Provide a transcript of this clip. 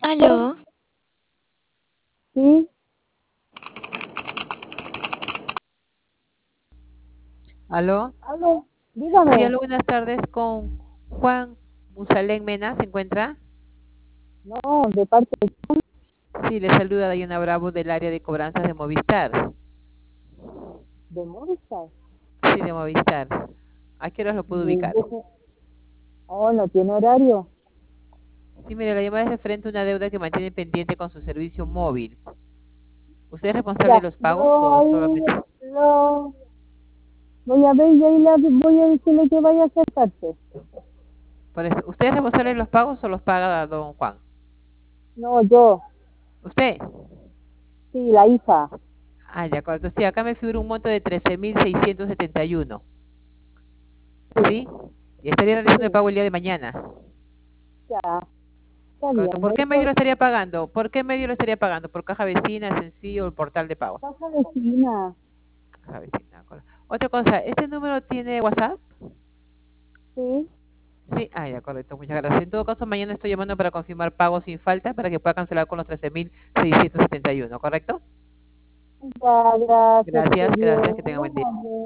Aló, Sí, ¿Aló? aló, Sí, dígame. aló, buenas tardes con Juan Musalén Mena, ¿se encuentra? No, de parte Sí, le saluda Dayana Bravo del área de cobranzas de Movistar. de Movistar. Sí, de Movistar. ¿A qué horas lo puedo ubicar? Oh, no tiene horario. Sí, mire, la llamada es referente a una deuda que mantiene pendiente con su servicio móvil. ¿Usted es responsable de Ya, los pagos yo o ahí solamente? lo voy a ver y ahí voy a decirle que vaya a acercarse. Por eso, ¿usted es responsable de los pagos o los paga don Juan? No, yo, ¿Usted? sí, la hija. Ah, de acuerdo. Sí, acá me figura un monto de 13.671. Sí, ¿Sí? Y estaría realizando el sí, pago el día de mañana. ya, está Correcto. bien. ¿Por qué Ahí medio lo estaría pagando? ¿Por qué medio lo estaría pagando? ¿Por caja vecina, sencillo o el portal de pago? casa vecina. Caja vecina, correcto. Otra cosa, ¿este número tiene WhatsApp? Sí, Sí, ah, ya, correcto, muchas gracias. En todo caso, mañana estoy llamando para confirmar pago sin falta para que pueda cancelar con los 13.671, ¿correcto? ya, gracias, que esté Gracias, gracias, bien. que tenga Muy buen día. amable.